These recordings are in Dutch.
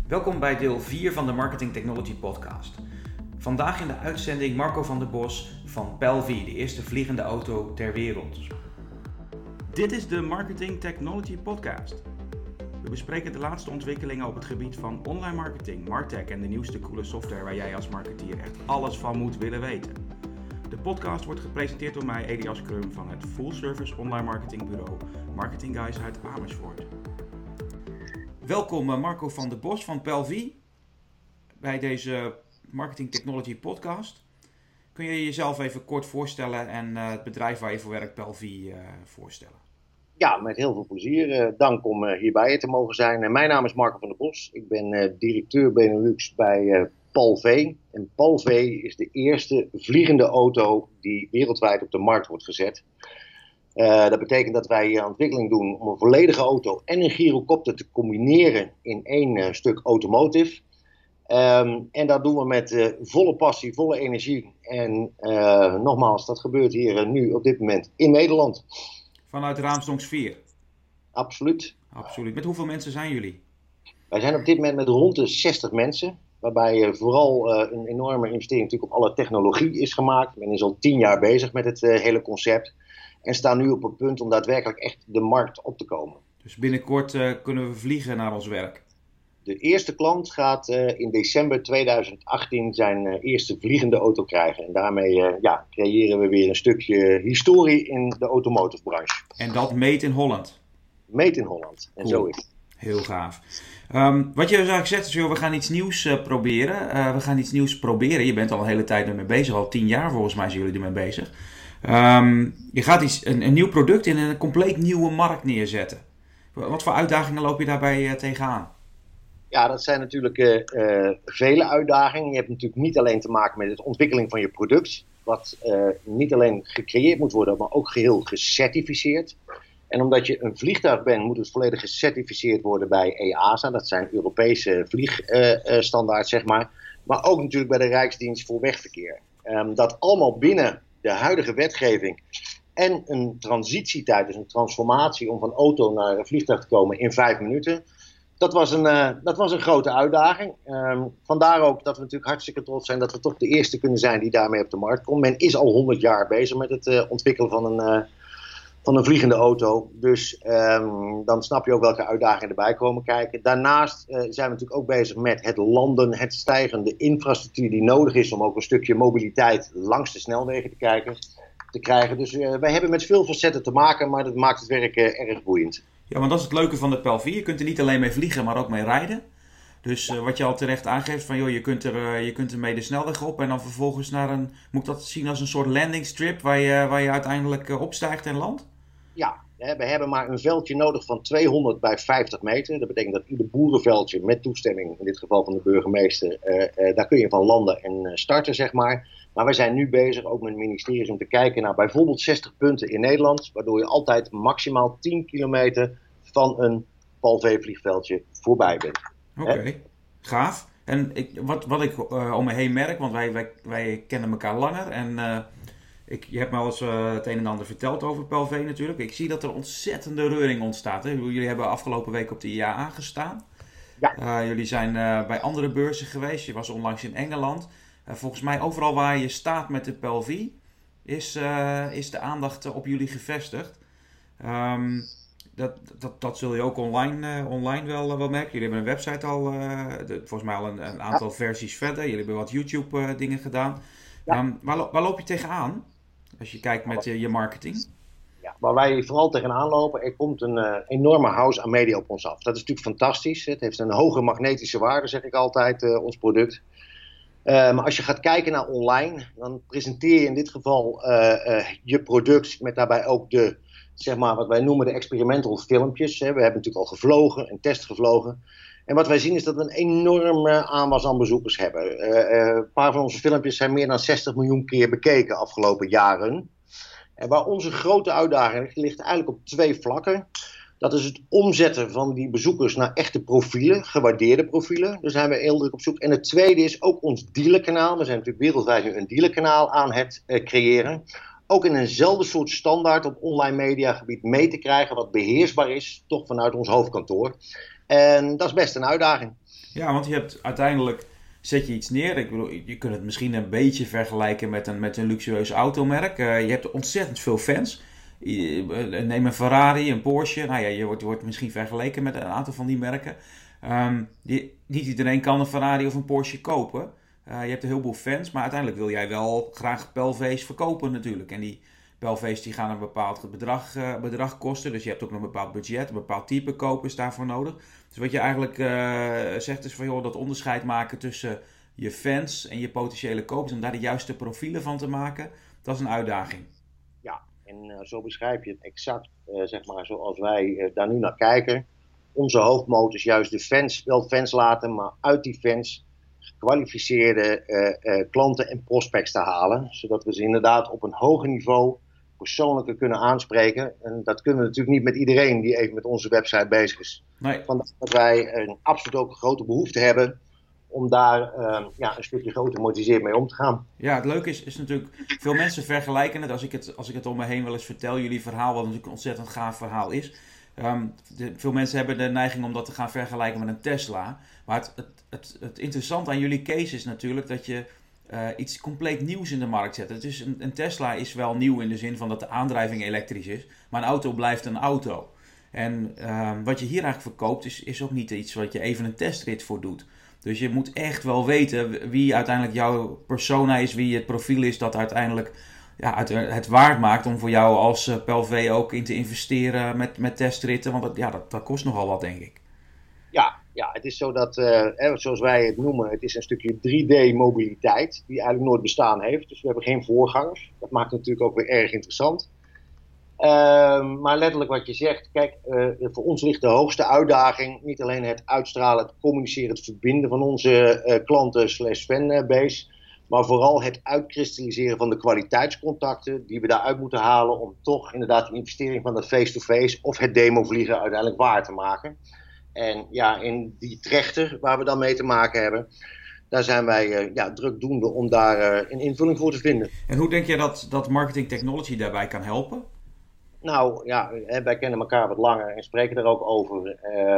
Welkom bij deel 4 van de Marketing Technology Podcast. Vandaag in de uitzending Marco van der Bos van Pelvi, de eerste vliegende auto ter wereld. Dit is de Marketing Technology Podcast. We bespreken de laatste ontwikkelingen op het gebied van online marketing, martech en de nieuwste coole software waar jij als marketeer echt alles van moet willen weten. De podcast wordt gepresenteerd door mij, Elias Krum, van het full service online marketingbureau Marketing Guys uit Amersfoort. Welkom Marco van der Bos van Pelvi bij deze Marketing Technology Podcast. Kun je jezelf even kort voorstellen en het bedrijf waar je voor werkt, Pelvi, voorstellen? Ja, met heel veel plezier. Dank om hierbij te mogen zijn. Mijn naam is Marco van der Bos. Ik ben directeur Benelux bij Palv. En Palv is de eerste vliegende auto die wereldwijd op de markt wordt gezet. Dat betekent dat wij een ontwikkeling doen om een volledige auto en een gyrocopter te combineren in één stuk automotive. En dat doen we met volle passie, volle energie. En nogmaals, dat gebeurt hier nu op dit moment in Nederland. Vanuit Raamsdonk Sfeer? Absoluut. Absoluut. Met hoeveel mensen zijn jullie? Wij zijn op dit moment met rond de 60 mensen. Waarbij vooral een enorme investering natuurlijk op alle technologie is gemaakt. Men is al 10 jaar bezig met het hele concept. En staan nu op het punt om daadwerkelijk echt de markt op te komen. Dus binnenkort kunnen we vliegen naar ons werk? De eerste klant gaat in december 2018 zijn eerste vliegende auto krijgen. En daarmee creëren we weer een stukje historie in de automotive branche. En dat made in Holland? Made in Holland. En cool. Zo is het. Heel gaaf. Wat je dus eigenlijk zegt is, joh, we gaan iets nieuws proberen. We gaan iets nieuws proberen. Je bent al een hele tijd ermee bezig. Al 10 jaar volgens mij zijn jullie ermee bezig. Je gaat een nieuw product in een compleet nieuwe markt neerzetten. Wat voor uitdagingen loop je daarbij tegenaan? Ja, dat zijn natuurlijk vele uitdagingen. Je hebt natuurlijk niet alleen te maken met de ontwikkeling van je product. Wat niet alleen gecreëerd moet worden, maar ook geheel gecertificeerd. En omdat je een vliegtuig bent, moet het volledig gecertificeerd worden bij EASA. Dat zijn Europese vliegstandaards, zeg maar. Maar ook natuurlijk bij de Rijksdienst voor Wegverkeer. Dat allemaal binnen de huidige wetgeving en een transitietijd, dus een transformatie om van auto naar vliegtuig te komen in 5 minuten. Dat was een grote uitdaging. Vandaar ook dat we natuurlijk hartstikke trots zijn dat we toch de eerste kunnen zijn die daarmee op de markt komt. Men is al 100 jaar bezig met het ontwikkelen van een vliegende auto. Dus dan snap je ook welke uitdagingen erbij komen kijken. Daarnaast zijn we natuurlijk ook bezig met het landen, het stijgende infrastructuur die nodig is om ook een stukje mobiliteit langs de snelwegen te krijgen. Dus wij hebben met veel facetten te maken, maar dat maakt het werk erg boeiend. Ja, want dat is het leuke van de Pelvi. Je kunt er niet alleen mee vliegen, maar ook mee rijden. Dus wat je al terecht aangeeft, van joh, je kunt er mee de snelweg op en dan vervolgens moet ik dat zien als een soort landing strip waar je uiteindelijk opstijgt en landt? Ja, we hebben maar een veldje nodig van 200 bij 50 meter. Dat betekent dat ieder boerenveldje met toestemming, in dit geval van de burgemeester, daar kun je van landen en starten, zeg maar. Maar wij zijn nu bezig, ook met het ministerie, om te kijken naar bijvoorbeeld 60 punten in Nederland, waardoor je altijd maximaal 10 kilometer van een Palv-vliegveldje voorbij bent. Oké, gaaf. En wat ik om me heen merk, want wij kennen elkaar langer en je hebt me al eens het een en ander verteld over Pelv natuurlijk. Ik zie dat er ontzettende reuring ontstaat. Hè? Jullie hebben afgelopen week op de IAA gestaan. Ja. Jullie zijn bij andere beurzen geweest. Je was onlangs in Engeland. Volgens mij overal waar je staat met de Pelv is de aandacht op jullie gevestigd. Dat zul je ook online wel merken. Jullie hebben een website al, volgens mij al een aantal versies verder. Jullie hebben wat YouTube dingen gedaan. Ja. Waar loop je tegenaan als je kijkt met je marketing? Ja, waar wij vooral tegenaan lopen, er komt een enorme house aan media op ons af. Dat is natuurlijk fantastisch. Het heeft een hoge magnetische waarde, zeg ik altijd, ons product. Maar als je gaat kijken naar online, dan presenteer je in dit geval je product met daarbij ook zeg maar, wat wij noemen de experimental filmpjes. We hebben natuurlijk al gevlogen en testgevlogen. En wat wij zien is dat we een enorme aanwas aan bezoekers hebben. Een paar van onze filmpjes zijn meer dan 60 miljoen keer bekeken afgelopen jaren. En waar onze grote uitdaging ligt eigenlijk op 2 vlakken. Dat is het omzetten van die bezoekers naar echte profielen, gewaardeerde profielen. Daar zijn we heel druk op zoek. En het tweede is ook ons dealerkanaal. We zijn natuurlijk wereldwijd nu een dealerkanaal aan het creëren. ook in eenzelfde soort standaard op online mediagebied mee te krijgen, wat beheersbaar is, toch vanuit ons hoofdkantoor. En dat is best een uitdaging. Ja, want je hebt uiteindelijk, zet je iets neer. Ik bedoel, je kunt het misschien een beetje vergelijken met een luxueus automerk. Je hebt ontzettend veel fans. Neem een Ferrari, een Porsche. Nou ja, je wordt misschien vergeleken met een aantal van die merken. Niet iedereen kan een Ferrari of een Porsche kopen. Je hebt een heleboel fans, maar uiteindelijk wil jij wel graag Pelvé's verkopen natuurlijk. En die Pelvé's die gaan een bepaald bedrag kosten. Dus je hebt ook een bepaald budget, een bepaald type kopers daarvoor nodig. Dus wat je eigenlijk zegt is van joh, dat onderscheid maken tussen je fans en je potentiële kopers, om daar de juiste profielen van te maken, dat is een uitdaging. Ja, en zo beschrijf je het exact, zeg maar, zoals wij daar nu naar kijken. Onze hoofdmoot is juist de fans, wel fans laten, maar uit die fans gekwalificeerde klanten en prospects te halen. Zodat we ze inderdaad op een hoger niveau persoonlijker kunnen aanspreken. En dat kunnen we natuurlijk niet met iedereen die even met onze website bezig is. Nee. Vandaar dat wij absoluut ook een grote behoefte hebben om daar een stukje geautomatiseerd mee om te gaan. Ja, het leuke is natuurlijk, veel mensen vergelijken het, als ik het om me heen wel eens vertel, jullie verhaal, wat natuurlijk een ontzettend gaaf verhaal is. Veel mensen hebben de neiging om dat te gaan vergelijken met een Tesla. Maar het interessante aan jullie case is natuurlijk dat je iets compleet nieuws in de markt zet. Het is een Tesla is wel nieuw in de zin van dat de aandrijving elektrisch is. Maar een auto blijft een auto. En wat je hier eigenlijk verkoopt is ook niet iets wat je even een testrit voor doet. Dus je moet echt wel weten wie uiteindelijk jouw persona is, wie het profiel is dat uiteindelijk het waard maakt om voor jou als Pelvé ook in te investeren met testritten. Want dat kost nogal wat, denk ik. Ja, het is zo dat, zoals wij het noemen, het is een stukje 3D-mobiliteit die eigenlijk nooit bestaan heeft. Dus we hebben geen voorgangers. Dat maakt het natuurlijk ook weer erg interessant. Maar letterlijk wat je zegt, kijk, voor ons ligt de hoogste uitdaging niet alleen het uitstralen, het communiceren, het verbinden van onze klanten/fanbase, maar vooral het uitkristalliseren van de kwaliteitscontacten die we daaruit moeten halen om toch inderdaad de investering van dat face-to-face of het demovliegen uiteindelijk waar te maken. En ja, in die trechter waar we dan mee te maken hebben, daar zijn wij drukdoende om daar een invulling voor te vinden. En hoe denk je dat marketing technology daarbij kan helpen? Nou ja, wij kennen elkaar wat langer en spreken daar ook over.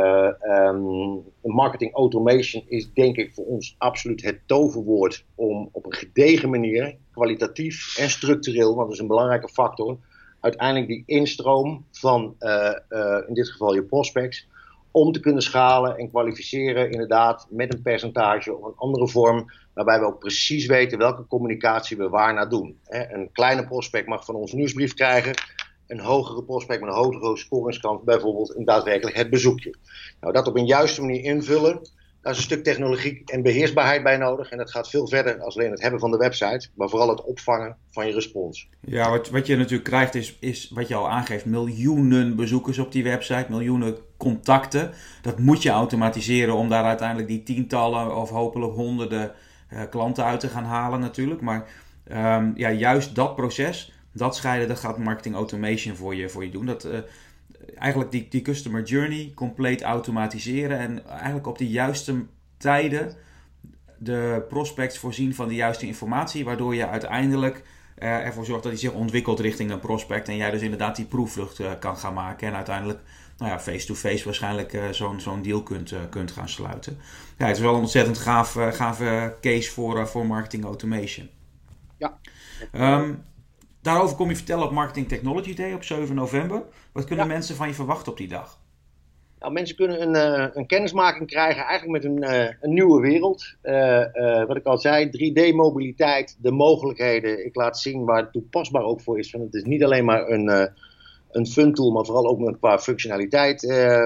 Marketing automation is denk ik voor ons absoluut het toverwoord om op een gedegen manier, kwalitatief en structureel, want dat is een belangrijke factor, uiteindelijk die instroom van in dit geval je prospects, om te kunnen schalen en kwalificeren inderdaad met een percentage of een andere vorm, waarbij we ook precies weten welke communicatie we waar naar doen. Een kleine prospect mag van ons een nieuwsbrief krijgen, een hogere prospect met een hogere scoringskans bijvoorbeeld een daadwerkelijk het bezoekje. Nou, dat op een juiste manier invullen, daar is een stuk technologie en beheersbaarheid bij nodig. En dat gaat veel verder als alleen het hebben van de website, maar vooral het opvangen van je respons. Ja, wat je natuurlijk krijgt is wat je al aangeeft, miljoenen bezoekers op die website, miljoenen contacten. Dat moet je automatiseren om daar uiteindelijk die tientallen of hopelijk honderden klanten uit te gaan halen natuurlijk. Maar juist dat proces, dat scheiden, dat gaat marketing automation voor je doen. Dat eigenlijk die customer journey compleet automatiseren en eigenlijk op de juiste tijden de prospects voorzien van de juiste informatie, waardoor je uiteindelijk ervoor zorgt dat hij zich ontwikkelt richting een prospect en jij dus inderdaad die proefvlucht kan gaan maken en uiteindelijk face-to-face waarschijnlijk zo'n deal kunt gaan sluiten. Ja, het is wel een ontzettend gave case voor marketing automation. Ja. Daarover kom je vertellen op Marketing Technology Day op 7 november. Wat kunnen mensen van je verwachten op die dag? Nou, mensen kunnen een kennismaking krijgen eigenlijk met een nieuwe wereld. Wat ik al zei, 3D-mobiliteit, de mogelijkheden. Ik laat zien waar het toepasbaar ook voor is. Want het is niet alleen maar een fun tool, maar vooral ook qua functionaliteit.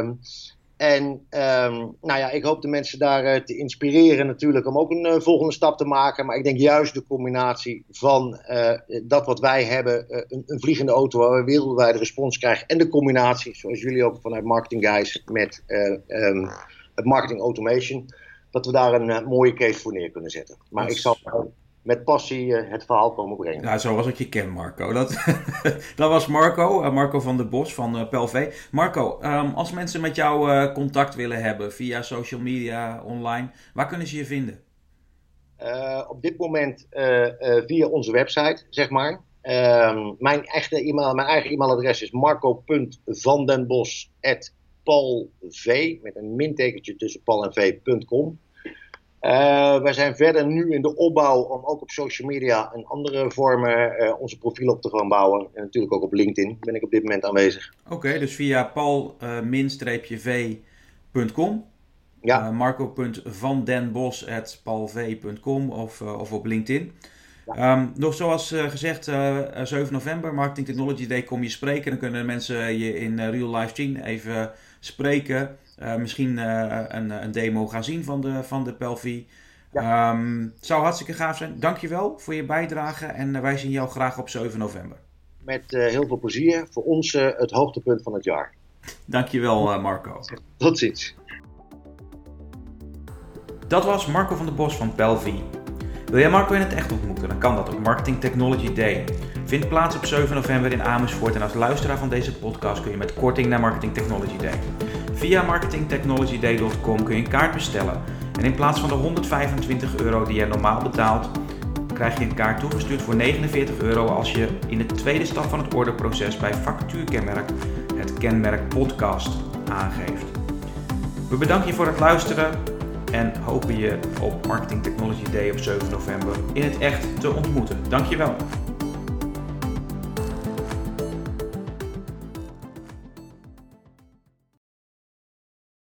Ik hoop de mensen daar te inspireren natuurlijk om ook een volgende stap te maken. Maar ik denk juist de combinatie van dat wat wij hebben, een vliegende auto waar we wereldwijde respons krijgen. En de combinatie, zoals jullie ook vanuit Marketing Guys, met het marketing automation. Dat we daar een mooie case voor neer kunnen zetten. Maar ik zal met passie het verhaal komen brengen. Nou, zoals ik je ken, Marco. Dat was Marco van der Bos van Pelvé. Marco, als mensen met jou contact willen hebben via social media, online, waar kunnen ze je vinden? Op dit moment via onze website, zeg maar. Mijn eigen e-mailadres is marco.vandenbos@palv, met een mintekentje tussen pal en v.com. Wij zijn verder nu in de opbouw om ook op social media en andere vormen onze profiel op te gaan bouwen. En natuurlijk ook op LinkedIn ben ik op dit moment aanwezig. Oké, dus via pal-v.com. Ja. Marco.vandenbos@palv.com of op LinkedIn. Ja. Nog zoals gezegd, 7 november, Marketing Technology Day, kom je spreken. Dan kunnen mensen je in real life zien, even spreken. Misschien een demo gaan zien van de PELV. Ja. Zou hartstikke gaaf zijn. Dankjewel voor je bijdrage en wij zien jou graag op 7 november. Met heel veel plezier. Voor ons het hoogtepunt van het jaar. Dankjewel Marco. Tot ziens. Dat was Marco van der Bos van PELV. Wil jij Marco in het echt ontmoeten? Dan kan dat op Marketing Technology Day. Vindt plaats op 7 november in Amersfoort en als luisteraar van deze podcast kun je met korting naar Marketing Technology Day. Via marketingtechnologyday.com kun je een kaart bestellen. En in plaats van de €125 die je normaal betaalt, krijg je een kaart toegestuurd voor €49 als je in de tweede stap van het orderproces bij factuurkenmerk het kenmerk podcast aangeeft. We bedanken je voor het luisteren en hopen je op Marketing Technology Day op 7 november in het echt te ontmoeten. Dankjewel.